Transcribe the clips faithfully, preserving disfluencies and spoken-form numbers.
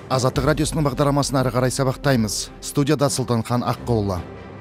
Азаттық радиосының бағдарламасын ары қарай сабақтаймыз. Студияда Сұлтанхан Аққұлы.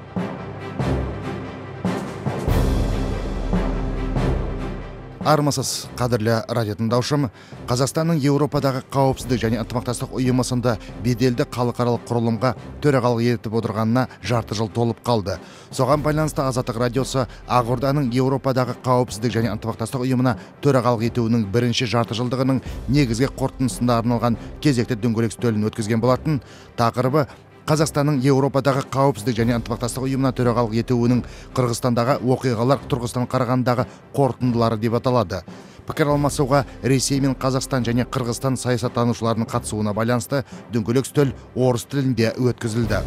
Армысыз, қадірлі радио тыңдаушым. Қазақстанның Еуропадағы қауіпсіздік және ынтымақтастық ұйымы сынды беделді халықаралық құрылымға төрағалық етіп отырғанына жарты жыл толып қалды. Соған байланысты Азаттық радиосы Ақорданың Еуропадағы қауіпсіздік және ынтымақтастық ұйымына төрағалық етуінің бірінші жарты жылдығының негізгі қорытындысына арналған кезекті дөңгелек үстелін өткізген болатын. Тақырыбы Қазақстанның Еуропадағы қауіпсіздік және ынтымақтастық ұйымына төрағалық етуінің Қырғызстандағы оқиғалар тұрғысынан қарағандағы қорытындылары деп аталады. Пікір алмасуға Ресей мен Қазақстан және Қырғызстан саясаттанушыларының қатысуына байланысты дөңгелек үстел орыс тілінде өткізілді.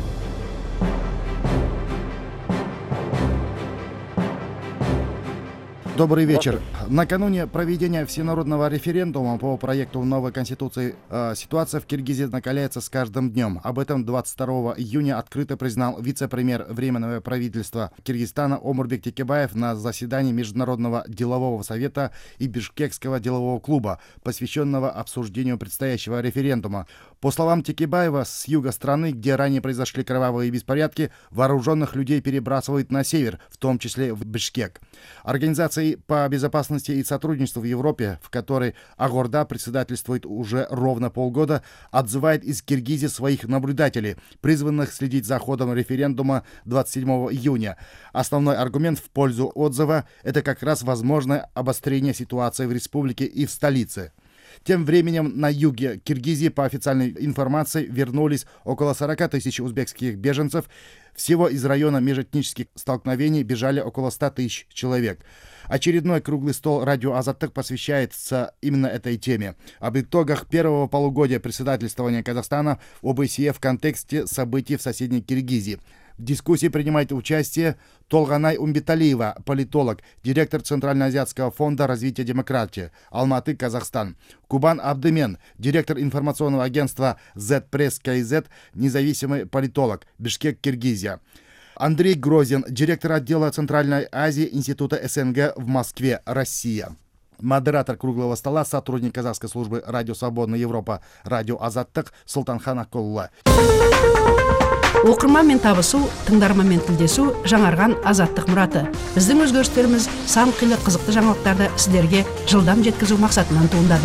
Добрый вечер. Накануне проведения всенародного референдума по проекту новой конституции э, ситуация в Киргизии накаляется с каждым днем. Об этом двадцать второго июня открыто признал вице-премьер Временного правительства Киргизстана Омурбек Текебаев на заседании Международного делового совета и Бишкекского делового клуба, посвященного обсуждению предстоящего референдума. По словам Текебаева, с юга страны, где ранее произошли кровавые беспорядки, вооруженных людей перебрасывают на север, в том числе в Бишкек. Организации по безопасности и сотрудничеству в Европе, в которой Ақорда председательствует уже ровно полгода, отзывает из Киргизии своих наблюдателей, призванных следить за ходом референдума двадцать седьмого июня. Основной аргумент в пользу отзыва – это как раз возможное обострение ситуации в республике и в столице. Тем временем на юге Киргизии, по официальной информации, вернулись около сорока тысяч узбекских беженцев. Всего из района межэтнических столкновений бежали около ста тысяч человек. Очередной круглый стол радио Азаттық посвящается именно этой теме. Об итогах первого полугодия председательствования Казахстана в о бэ эс е в контексте событий в соседней Киргизии. В дискуссии принимает участие Толганай Умбеталиева, политолог, директор Центральноазиатского фонда развития демократии, Алматы, Казахстан. Кубан Абдымен, директор информационного агентства Z-Press кей зет, независимый политолог, Бишкек, Киргизия. Андрей Грозин, директор отдела Центральной Азии Института эс эн гэ в Москве, Россия. Модератор круглого стола, сотрудник казахской службы Радио Свободная Европа, Радио Азаттық, Сұлтанхан Аққұлы. Оқырманмен табысу, тыңдарманмен тілдесу жаңарған Азаттық мұраты. Біздің өзгерістеріміз сан қилы қызықты жаңалықтарды сіздерге жылдам жеткізу мақсатынан туындады.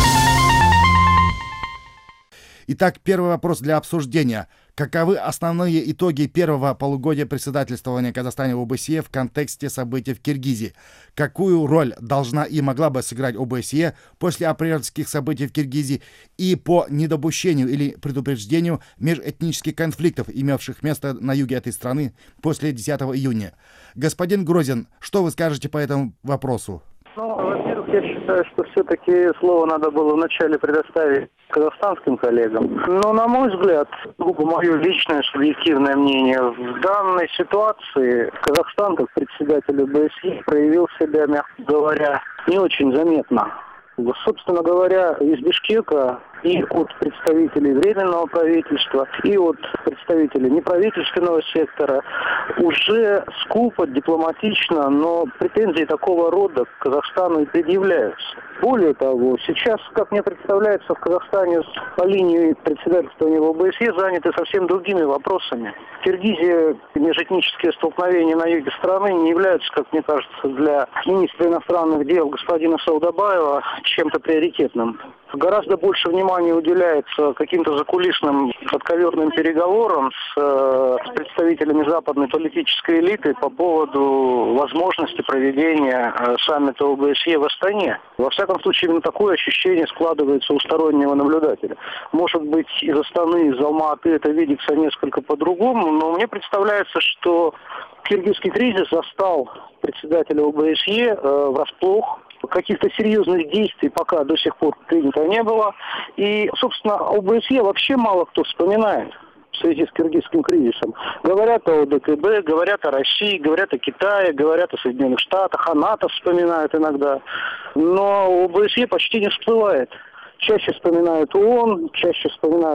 Итак, первый вопрос для обсуждения. Каковы основные итоги первого полугодия председательствования Казахстана в о бэ эс е в контексте событий в Киргизии? Какую роль должна и могла бы сыграть о бэ эс е после апрельских событий в Киргизии и по недопущению или предупреждению межэтнических конфликтов, имевших место на юге этой страны после десятого июня? Господин Грозин, что вы скажете по этому вопросу? Ну, во-первых, я считаю, что все-таки слово надо было вначале предоставить казахстанским коллегам. Но, на мой взгляд, глубоко мое личное субъективное мнение, в данной ситуации Казахстан, как председатель о бэ эс е, проявил себя, мягко говоря, не очень заметно. Собственно говоря, из Бишкека и от представителей Временного правительства, и от представителей неправительственного сектора уже скупо, дипломатично, но претензии такого рода к Казахстану и предъявляются. Более того, сейчас, как мне представляется, в Казахстане по линии председательствования в о бэ эс е заняты совсем другими вопросами. В Киргизии межэтнические столкновения на юге страны не являются, как мне кажется, для министра иностранных дел господина Саудабаева чем-то приоритетным. Гораздо больше внимания уделяется каким-то закулисным подковерным переговорам с, э, с представителями западной политической элиты по поводу возможности проведения э, саммита о бэ эс е в Астане. Во всяком случае, именно такое ощущение складывается у стороннего наблюдателя. Может быть, из Астаны, из Алматы это видится несколько по-другому, но мне представляется, что киргизский кризис застал председателя о бэ эс е э, врасплох. Каких-то серьезных действий пока до сих пор принято не было. И, собственно, о бэ эс е вообще мало кто вспоминает в связи с киргизским кризисом. Говорят о дэ ка бэ, говорят о России, говорят о Китае, говорят о Соединенных Штатах, о НАТО вспоминают иногда. Но о бэ эс е почти не всплывает. Чаще вспоминают о о эн, чаще вспоминают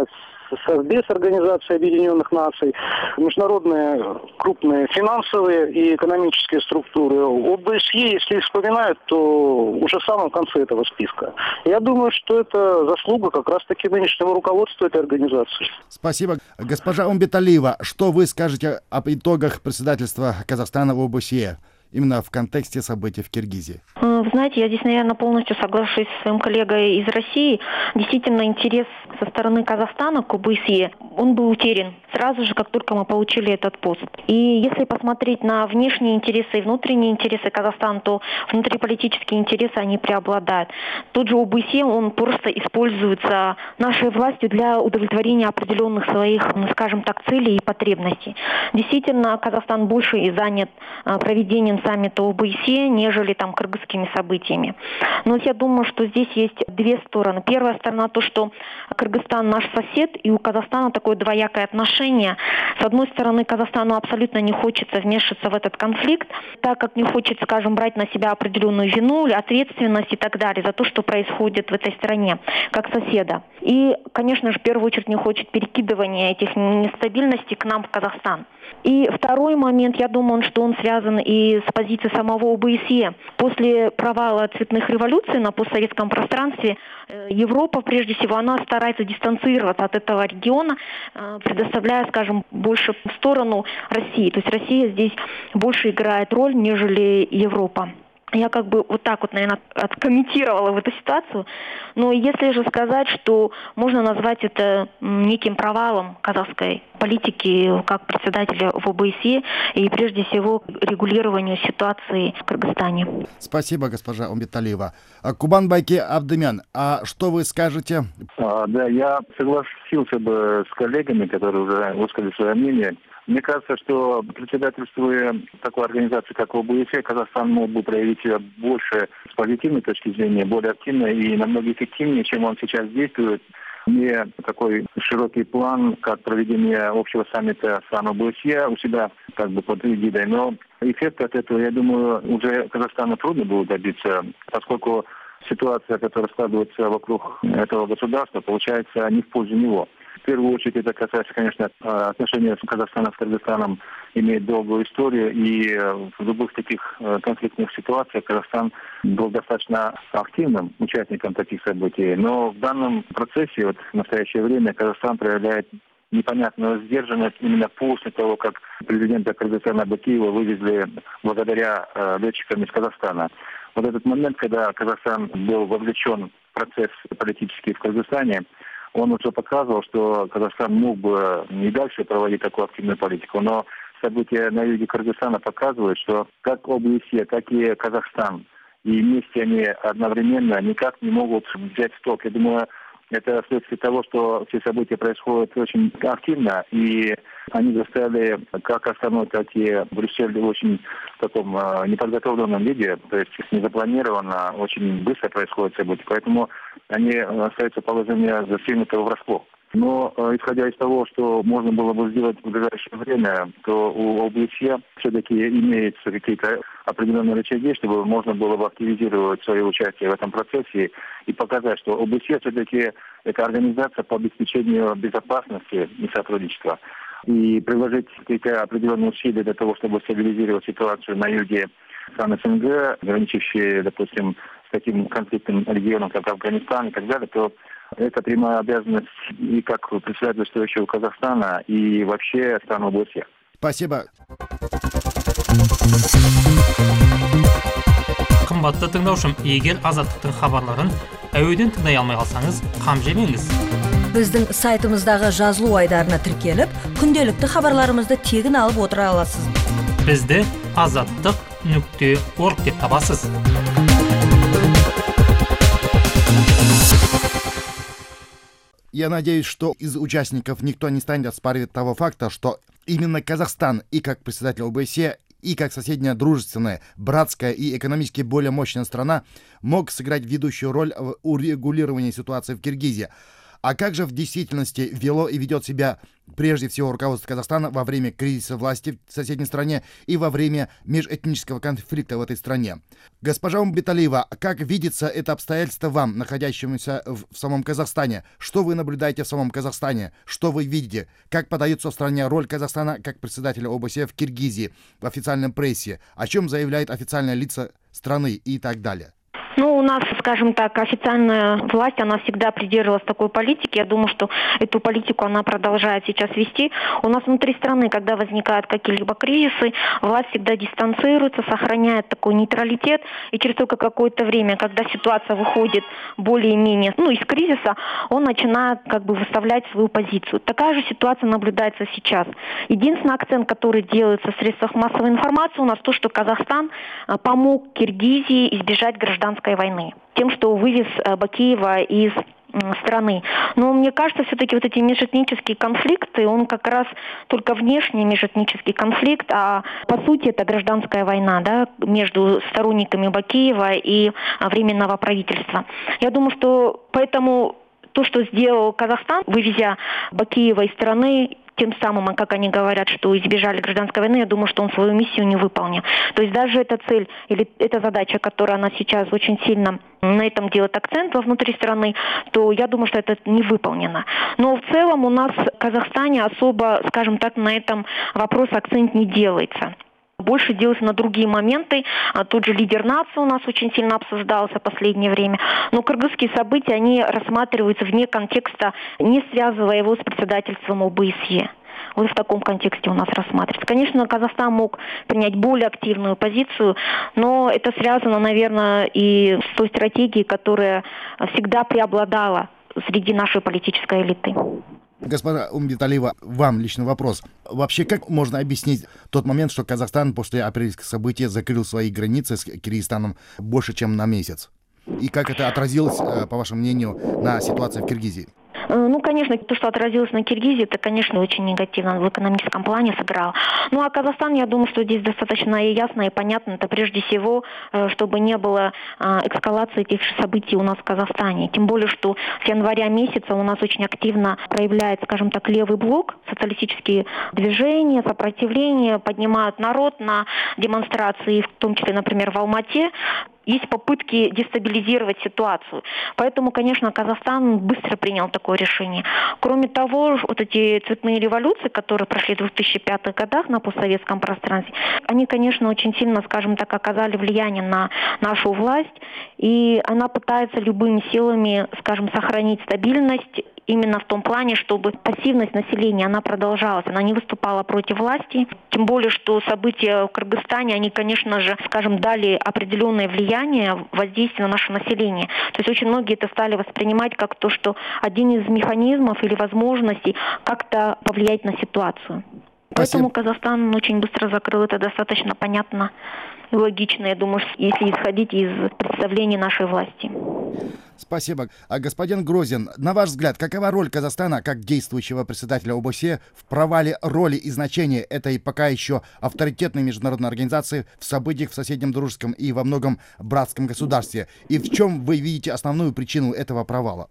Совбез Организации Объединенных Наций, международные крупные финансовые и экономические структуры. ОБСЕ, если вспоминают, то уже в самом конце этого списка. Я думаю, что это заслуга как раз-таки нынешнего руководства этой организации. Спасибо. Госпожа Умбеталиева, что вы скажете об итогах председательства Казахстана в ОБСЕ? Именно в контексте событий в Киргизии? Вы знаете, я здесь, наверное, полностью соглашусь с своим коллегой из России. Действительно, интерес со стороны Казахстана к ОБСЕ, он был утерян сразу же, как только мы получили этот пост. И если посмотреть на внешние интересы и внутренние интересы Казахстана, то внутриполитические интересы, они преобладают. Тот же ОБСЕ, он просто используется нашей властью для удовлетворения определенных своих, скажем так, целей и потребностей. Действительно, Казахстан больше и занят проведением саммита ОБСЕ, нежели там кыргызскими событиями. Но я думаю, что здесь есть две стороны. Первая сторона то, что Кыргызстан наш сосед, и у Казахстана такое двоякое отношение. С одной стороны, Казахстану абсолютно не хочется вмешиваться в этот конфликт, так как не хочет, скажем, брать на себя определенную вину, ответственность и так далее за то, что происходит в этой стране, как соседа. И, конечно же, в первую очередь не хочет перекидывания этих нестабильностей к нам в Казахстан. И второй момент, я думаю, что он связан и с позицией самого ОБСЕ. После провала цветных революций на постсоветском пространстве Европа, прежде всего, она старается дистанцироваться от этого региона, предоставляя, скажем, больше в сторону России. То есть Россия здесь больше играет роль, нежели Европа. Я как бы вот так вот, наверное, откомментировала в эту ситуацию. Но если же сказать, что можно назвать это неким провалом казахской политики как председателя в ОБСЕ и прежде всего регулированию ситуации в Кыргызстане. Спасибо, госпожа Умбеталиева. Кубанбайке Абдымян, а что вы скажете? А, да, я согласился бы с коллегами, которые уже высказали свое мнение. Мне кажется, что председательствуя такой организации, как ОБСЕ, Казахстан мог бы проявить себя больше с позитивной точки зрения, более активно и намного эффективнее, чем он сейчас действует. Мне такой широкий план, как проведение общего саммита стран ОБСЕ у себя как бы под эгидой. Но эффект от этого, я думаю, уже Казахстану трудно будет добиться, поскольку ситуация, которая складывается вокруг этого государства, получается не в пользу него. В первую очередь это касается, конечно, отношения Казахстана с Кыргызстаном имеет долгую историю, и в любых таких конфликтных ситуациях Казахстан был достаточно активным участником таких событий. Но в данном процессе, вот в настоящее время, Казахстан проявляет непонятную сдержанность именно после того, как президента Кыргызстана Бакиева вывезли благодаря э, летчикам из Казахстана. Вот этот момент, когда Казахстан был вовлечен в процесс политический в Кыргызстане, он уже показывал, что Казахстан мог бы и дальше проводить такую активную политику, но события на юге Кыргызстана показывают, что как ОБСЕ, так и Казахстан, и вместе они одновременно никак не могут взять в толк. Я думаю, это следствие того, что все события происходят очень активно, и они заставили как Астану, так и Брюссель в очень таком э, неподготовленном виде, то есть незапланированно, очень быстро происходят события, поэтому они остаются в положении застигнутого врасплох. Но, э, исходя из того, что можно было бы сделать в ближайшее время, то у ОБСЕ все-таки имеются какие-то определенные рычаги, чтобы можно было бы активизировать свое участие в этом процессе и показать, что ОБСЕ все-таки это организация по обеспечению безопасности и сотрудничества. И приложить какие-то определенные усилия для того, чтобы стабилизировать ситуацию на юге стран СНГ, граничащие, допустим, с таким конфликтным регионом, как Афганистан и так далее, то это прямая обязанность и как председательствующего Казахстана, и вообще стран ОБСЕ. Спасибо. Қымбатты тыңдаушым, егер азаттықтың хабарларын әуеден тыңдай алмай қалсаңыз, қам жемеңіз. Біздің сайтымыздағы жазылу айдарына тіркеліп, күнделікті хабарларымызды тегін алып отыра аласыз. Бізді азаттық нүкте орг деп табасыз. Я надеюсь, что из участников никто не станет оспаривать того факта, что именно Казахстан и как председатель ОБСЕ, и как соседняя дружественная, братская и экономически более мощная страна мог сыграть ведущую роль в урегулировании ситуации в Киргизии. А как же в действительности вело и ведет себя прежде всего руководство Казахстана во время кризиса власти в соседней стране и во время межэтнического конфликта в этой стране? Госпожа Умбеталиева, как видится это обстоятельство вам, находящемуся в, в самом Казахстане? Что вы наблюдаете в самом Казахстане? Что вы видите? Как подается в стране роль Казахстана как председателя ОБСЕ в Киргизии в официальном прессе? О чем заявляют официальные лица страны и так далее? Ну, у нас, скажем так, официальная власть, она всегда придерживалась такой политики. Я думаю, что эту политику она продолжает сейчас вести. У нас внутри страны, когда возникают какие-либо кризисы, власть всегда дистанцируется, сохраняет такой нейтралитет. И через только какое-то время, когда ситуация выходит более-менее, ну, из кризиса, он начинает как бы выставлять свою позицию. Такая же ситуация наблюдается сейчас. Единственный акцент, который делается в средствах массовой информации, у нас то, что Казахстан помог Киргизии избежать гражданской войны, тем, что вывез Бакиева из страны. Но мне кажется, все-таки вот эти межэтнические конфликты, он как раз только внешний межэтнический конфликт, а по сути это гражданская война, да, между сторонниками Бакиева и Временного правительства. Я думаю, что поэтому то, что сделал Казахстан, вывезя Бакиева из страны, тем самым, как они говорят, что избежали гражданской войны, я думаю, что он свою миссию не выполнил. То есть даже эта цель или эта задача, которая она сейчас очень сильно на этом делает акцент во внутри страны, то я думаю, что это не выполнено. Но в целом у нас в Казахстане особо, скажем так, на этом вопрос акцент не делается. Больше делается на другие моменты. Тот же лидер нации у нас очень сильно обсуждался в последнее время. Но кыргызские события, они рассматриваются вне контекста, не связывая его с председательством ОБСЕ. Вот в таком контексте у нас рассматривается. Конечно, Казахстан мог принять более активную позицию, но это связано, наверное, и с той стратегией, которая всегда преобладала среди нашей политической элиты. Госпожа Умбеталиева, вам личный вопрос. Вообще, как можно объяснить тот момент, что Казахстан после апрельских событий закрыл свои границы с Киргизстаном больше, чем на месяц? И как это отразилось, по вашему мнению, на ситуации в Киргизии? Ну, конечно, то, что отразилось на Киргизии, это, конечно, очень негативно в экономическом плане сыграло. Ну, а Казахстан, я думаю, что здесь достаточно и ясно, и понятно. Это прежде всего, чтобы не было эскалации этих событий у нас в Казахстане. Тем более, что с января месяца у нас очень активно проявляет, скажем так, левый блок, социалистические движения, сопротивление, поднимают народ на демонстрации, в том числе, например, в Алмате. Есть попытки дестабилизировать ситуацию. Поэтому, конечно, Казахстан быстро принял такое решение. Кроме того, вот эти цветные революции, которые прошли в двухтысячи пятых годах на постсоветском пространстве, они, конечно, очень сильно, скажем так, оказали влияние на нашу власть. И она пытается любыми силами, скажем, сохранить стабильность именно в том плане, чтобы пассивность населения, она продолжалась. Она не выступала против власти. Тем более, что события в Кыргызстане, они, конечно же, скажем, дали определенное влияние, воздействие на наше население. То есть очень многие это стали воспринимать как то, что один из механизмов или возможностей как-то повлиять на ситуацию. Спасибо. Поэтому Казахстан очень быстро закрыл. Это достаточно понятно и логично, я думаю, если исходить из представлений нашей власти. Спасибо. А господин Грозин, на ваш взгляд, какова роль Казахстана как действующего председателя ОБСЕ в провале роли и значения этой пока еще авторитетной международной организации в событиях в соседнем дружеском и во многом братском государстве? И в чем вы видите основную причину этого провала?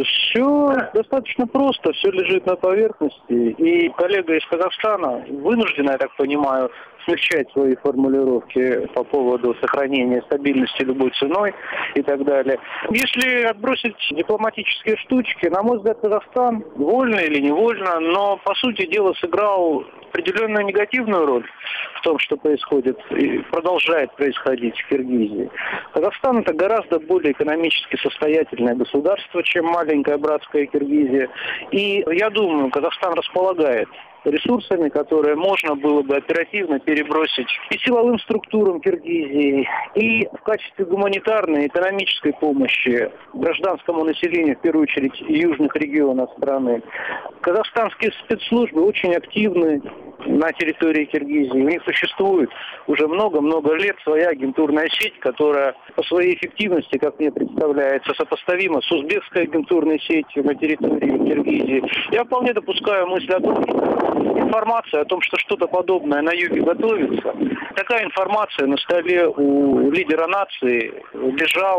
Все достаточно просто, все лежит на поверхности. И коллега из Казахстана вынуждена, я так понимаю, смягчать свои формулировки по поводу сохранения стабильности любой ценой и так далее. Если отбросить дипломатические штучки, на мой взгляд, Казахстан, вольно или невольно, но, по сути дела, сыграл определенную негативную роль в том, что происходит и продолжает происходить в Киргизии. Казахстан – это гораздо более экономически состоятельное государство, чем маленькая братская Киргизия. И я думаю, Казахстан располагает ресурсами, которые можно было бы оперативно перебросить и силовым структурам Киргизии, и в качестве гуманитарной, экономической помощи гражданскому населению, в первую очередь, южных регионов страны. Казахстанские спецслужбы очень активны на территории Киргизии. У них существует уже много-много лет своя агентурная сеть, которая по своей эффективности, как мне представляется, сопоставима с узбекской агентурной сетью на территории Киргизии. Я вполне допускаю мысль о том, что информация о том, что что-то подобное на юге готовится, такая информация на столе у лидера нации лежала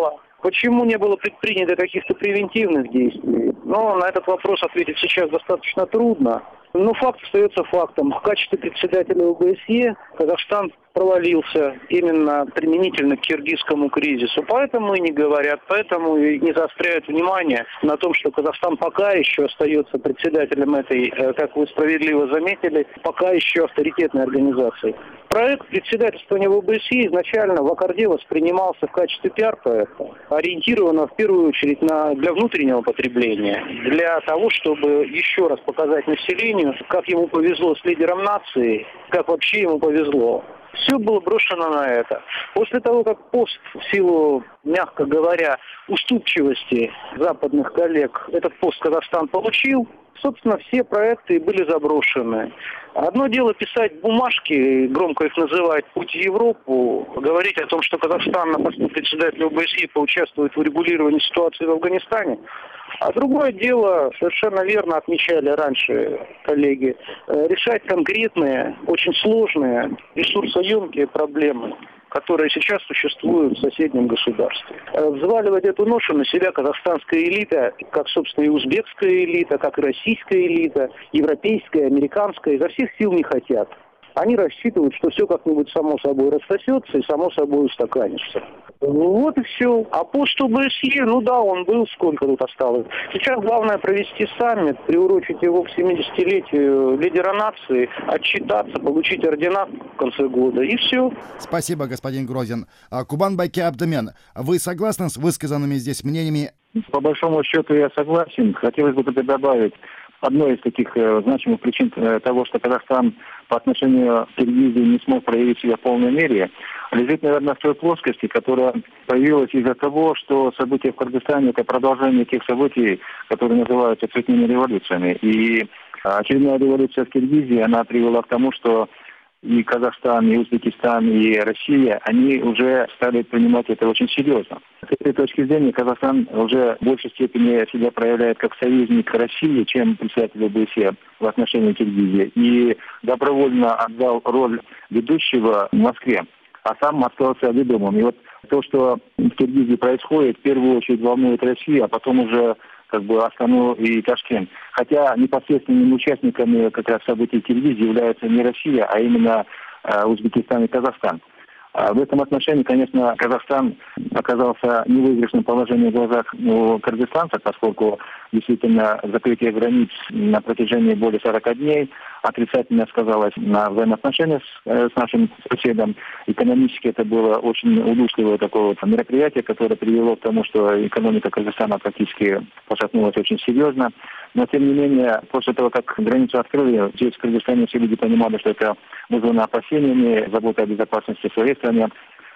Почему не было предпринято каких-то превентивных действий? Ну, на этот вопрос ответить сейчас достаточно трудно. Но факт остается фактом. В качестве председателя ОБСЕ Казахстан провалился именно применительно к киргизскому кризису. Поэтому и не говорят, поэтому и не заостряют внимание на том, что Казахстан пока еще остается председателем этой, как вы справедливо заметили, пока еще авторитетной организации. Проект председательствования в ОБСЕ изначально в Аккорде воспринимался в качестве пиар-проекта, ориентированного в первую очередь на, для внутреннего потребления, для того, чтобы еще раз показать населению, как ему повезло с лидером нации, как вообще ему повезло. Все было брошено на это. После того, как пост в силу, мягко говоря, уступчивости западных коллег, этот пост Казахстан получил, собственно, все проекты были заброшены. Одно дело писать бумажки, громко их называть «Путь в Европу», говорить о том, что Казахстан на посту председателя ОБСЕ поучаствует в урегулировании ситуации в Афганистане. А другое дело, совершенно верно отмечали раньше коллеги, решать конкретные, очень сложные, ресурсоемкие проблемы, которые сейчас существуют в соседнем государстве. Взваливать эту ношу на себя казахстанская элита, как, собственно, и узбекская элита, как и российская элита, европейская, американская, изо всех сил не хотят. Они рассчитывают, что все как-нибудь само собой рассосется и само собой устаканится. Вот и все. А пост ОБСЕ, ну да, он был, сколько тут осталось. Сейчас главное провести саммит, приурочить его к семидесятилетию лидера нации, отчитаться, получить ордена в конце года, и все. Спасибо, господин Грозин. Кубанбайке Абдымен, вы согласны с высказанными здесь мнениями? По большому счету я согласен. Хотелось бы только добавить, одной из таких э, значимых причин э, того, что Казахстан по отношению к Киргизии не смог проявить себя в полной мере, лежит, наверное, в той плоскости, которая появилась из-за того, что события в Кыргызстане – это продолжение тех событий, которые называются цветными революциями. И очередная революция в Киргизии, она привела к тому, что и Казахстан, и Узбекистан, и Россия, они уже стали принимать это очень серьезно. С этой точки зрения Казахстан уже в большей степени себя проявляет как союзник России, чем председатель ОБСЕ в отношении Киргизии. И добровольно отдал роль ведущего в Москве, а сам остался ведомым. И вот то, что в Киргизии происходит, в первую очередь волнует Россию, а потом уже как бы Астану и Ташкент. Хотя непосредственными участниками как раз событий Киргизии являются не Россия, а именно э, Узбекистан и Казахстан. А в этом отношении, конечно, Казахстан оказался в невыигрышном положении в глазах у кыргызстанцев, поскольку действительно закрытие границ на протяжении более сорока дней отрицательно сказалось на взаимоотношениях с, с нашим соседом. Экономически это было очень удушливое такое вот мероприятие, которое привело к тому, что экономика Кыргызстана практически пошатнулась очень серьезно. Но, тем не менее, после того, как границу открыли, здесь в Кыргызстане все люди понимали, что это вызвано опасениями, забота о безопасности своей страны.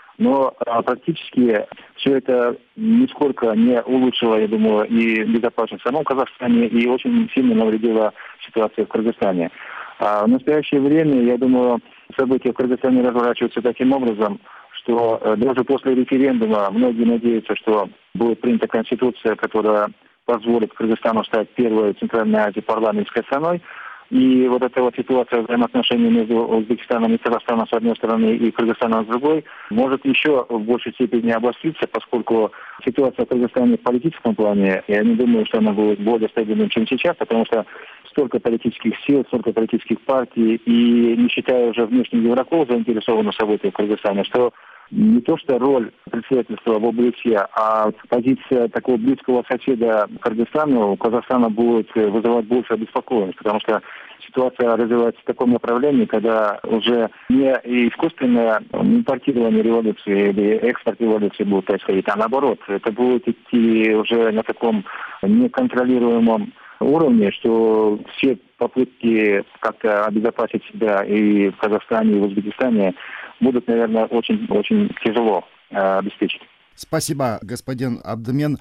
Но а, практически все это нисколько не улучшило, я думаю, и безопасность в самом Казахстане, и очень сильно навредило ситуации в Кыргызстане. А в настоящее время, я думаю, события в Кыргызстане разворачиваются таким образом, что э, даже после референдума многие надеются, что будет принята конституция, которая позволит Кыргызстану стать первой в Центральной Азии парламентской страной. И вот эта вот ситуация взаимоотношений между Узбекистаном и Казахстаном с одной стороны и Кыргызстаном с другой может еще в большей степени обостриться, поскольку ситуация в Кыргызстане в политическом плане, я не думаю, что она будет более стабильной, чем сейчас, потому что столько политических сил, столько политических партий, и не считая уже внешних игроков, заинтересованных в событиях в Кыргызстане, что не то что роль председательства в ОБСЕ, а позиция такого близкого соседа Кыргызстану у Казахстана будет вызывать больше обеспокоенность, потому что ситуация развивается в таком направлении, когда уже не искусственное импортирование революции или экспорт революции будет происходить, а наоборот, это будет идти уже на таком неконтролируемом уровне, что все попытки как-то обезопасить себя и в Казахстане, и в Узбекистане будут, наверное, очень-очень тяжело э, обеспечить. Спасибо, господин Абдымен.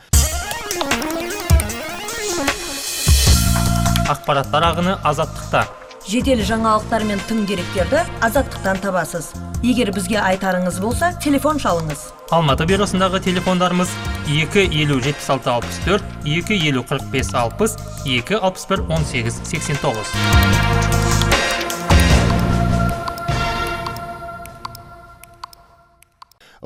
Ақпараттар ағыны азаттықта. Жедел жаңалықтар мен тың деректерді азаттықтан табасыз. Егер бізге айтарыңыз болса, телефон шалыңыз. Алматы бюросындағы телефондарымыз екі елу жетпіс алты алпыс төрт, екі елу қырық бес алпыс, екі алпыс бір он сегіз сексен тоғыз.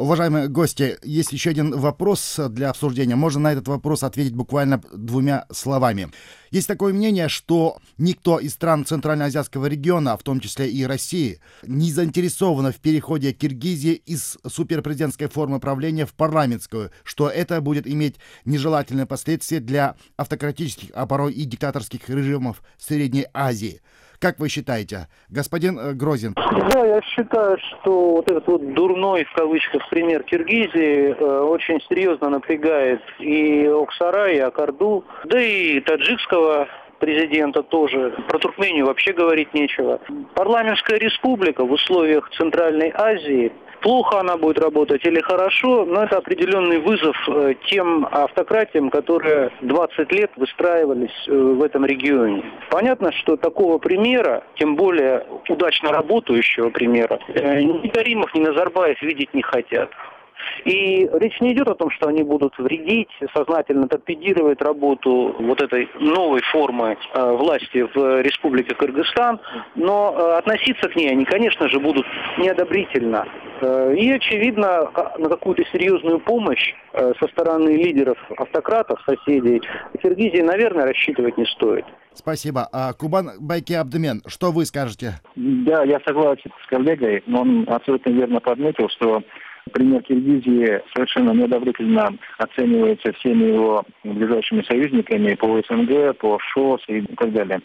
Уважаемые гости, есть еще один вопрос для обсуждения. Можно на этот вопрос ответить буквально двумя словами. Есть такое мнение, что никто из стран Центральноазиатского региона, в том числе и России, не заинтересован в переходе Киргизии из суперпрезидентской формы правления в парламентскую, что это будет иметь нежелательные последствия для автократических, а порой и диктаторских режимов Средней Азии. Как вы считаете, господин э, Грозин? Да, я считаю, что вот этот вот дурной, в кавычках, пример Киргизии э, очень серьезно напрягает и Оксарай, и Акарду, да и таджикского президента тоже. Про Туркмению вообще говорить нечего. Парламентская республика в условиях Центральной Азии, плохо она будет работать или хорошо, но это определенный вызов э, тем автократиям, которые двадцать лет выстраивались э, в этом регионе. Понятно, что такого примера, тем более удачно работающего примера, э, ни Каримов, ни Назарбаев видеть не хотят. И речь не идет о том, что они будут вредить, сознательно торпедировать работу вот этой новой формы э, власти в Республике Кыргызстан, но э, относиться к ней они, конечно же, будут неодобрительно. Э, и, очевидно, на какую-то серьезную помощь э, со стороны лидеров автократов, соседей Киргизии, наверное, рассчитывать не стоит. Спасибо. А Кубан Байки-Абдымен, что вы скажете? Да, я согласен с коллегой, но он абсолютно верно подметил, что пример Киргизии совершенно неодобрительно оценивается всеми его ближайшими союзниками по СНГ, по ШОС и так далее.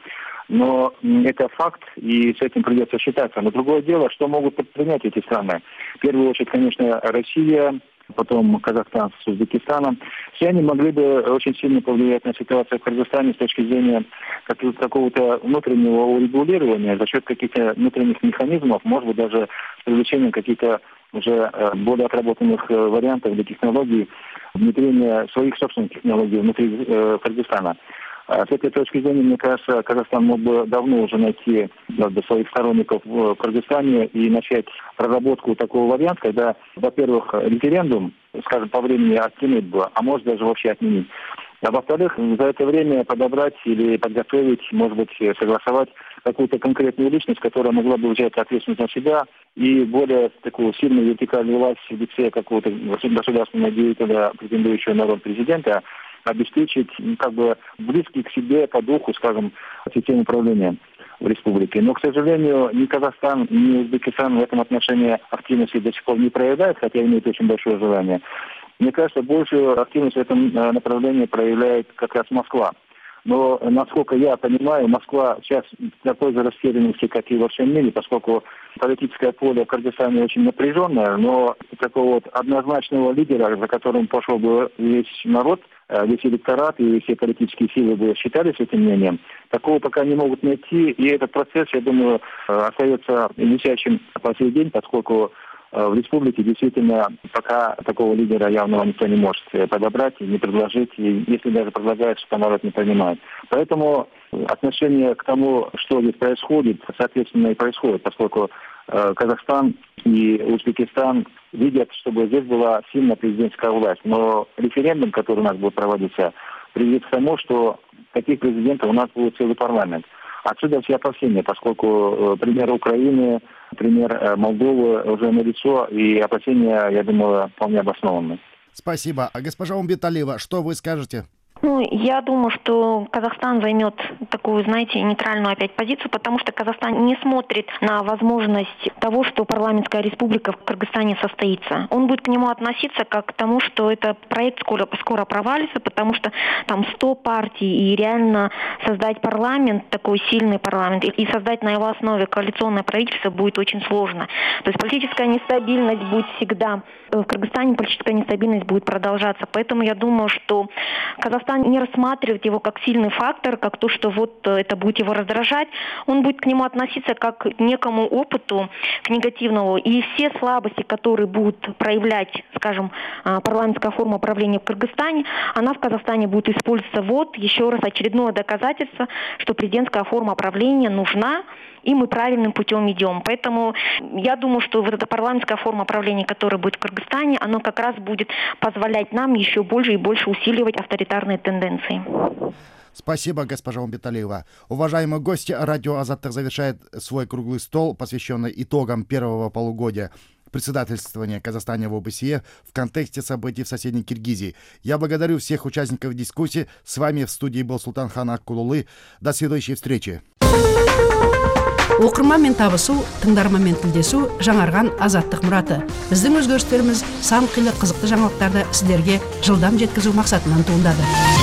Но это факт, и с этим придется считаться. Но другое дело, что могут предпринять эти страны. В первую очередь, конечно, Россия, потом Казахстан с Узбекистаном. Все они могли бы очень сильно повлиять на ситуацию в Кыргызстане с точки зрения какого-то внутреннего урегулирования за счет каких-то внутренних механизмов, может быть, даже с привлечением каких-то уже более отработанных вариантов или технологий, внедрения своих собственных технологий внутри э, Кыргызстана. С этой точки зрения, мне кажется, Казахстан мог бы давно уже найти правда, своих сторонников в Кыргызстане и начать проработку такого варианта, когда, во-первых, референдум, скажем, по времени отменить бы, а может даже вообще отменить. А во-вторых, за это время подобрать или подготовить, может быть, согласовать какую-то конкретную личность, которая могла бы взять ответственность на себя и более такую сильную вертикальную власть в лице какого-то государственного деятеля, претендующего на роль президента, обеспечить как бы близкий к себе по духу, скажем, систему управления в республике. Но, к сожалению, ни Казахстан, ни Узбекистан в этом отношении активности до сих пор не проявляют, хотя имеют очень большое желание. Мне кажется, большую активность в этом направлении проявляет как раз Москва. Но, насколько я понимаю, Москва сейчас в такой же растерянности, как и во всем мире, поскольку политическое поле в Кыргызстане очень напряженное, но такого вот однозначного лидера, за которым пошел бы весь народ, весь электорат и все политические силы бы считались этим мнением, такого пока не могут найти. И этот процесс, я думаю, остается висящим по сей день, поскольку в республике действительно пока такого лидера явного никто не может подобрать и не предложить, и если даже предлагает, что народ не принимает. Поэтому отношение к тому, что здесь происходит, соответственно и происходит, поскольку э, Казахстан и Узбекистан видят, чтобы здесь была сильная президентская власть. Но референдум, который у нас будет проводиться, приведет к тому, что таких президентов у нас будет целый парламент. Отсюда все опасения, поскольку э, пример Украины, пример э, Молдовы уже налицо, и опасения, я думаю, вполне обоснованы. Спасибо. А госпожа Умбеталиева, что вы скажете? Ну, я думаю, что Казахстан займет такую, знаете, нейтральную опять позицию, потому что Казахстан не смотрит на возможность того, что парламентская республика в Кыргызстане состоится. Он будет к нему относиться как к тому, что это проект скоро, скоро провалится, потому что там сто партий, и реально создать парламент, такой сильный парламент, и создать на его основе коалиционное правительство будет очень сложно. То есть политическая нестабильность будет всегда. В Кыргызстане политическая нестабильность будет продолжаться. Поэтому я думаю, что Казахстан не рассматривает его как сильный фактор, как то, что вот это будет его раздражать. Он будет к нему относиться как к некому опыту, к негативному. И все слабости, которые будут проявлять, скажем, парламентская форма правления в Кыргызстане, она в Казахстане будет использоваться. Вот еще раз очередное доказательство, что президентская форма правления нужна, и мы правильным путем идем. Поэтому я думаю, что вот эта парламентская форма правления, которая будет в Кыргызстане, она как раз будет позволять нам еще больше и больше усиливать авторитарные тенденции. Спасибо, госпожа Умбеталиева. Уважаемые гости, радио Азаттык завершает свой круглый стол, посвященный итогам первого полугодия председательствования Казахстана в о бэ эс е в контексте событий в соседней Киргизии. Я благодарю всех участников дискуссии. С вами в студии был Султанхан Аккулулы. До следующей встречи. Оқырманмен табысу, тыңдарманмен тілдесу жаңарған азаттық мұраты. Біздің өзгерістеріміз сан қилы қызықты жаңалықтарды сіздерге жылдам жеткізу мақсатынан туындады.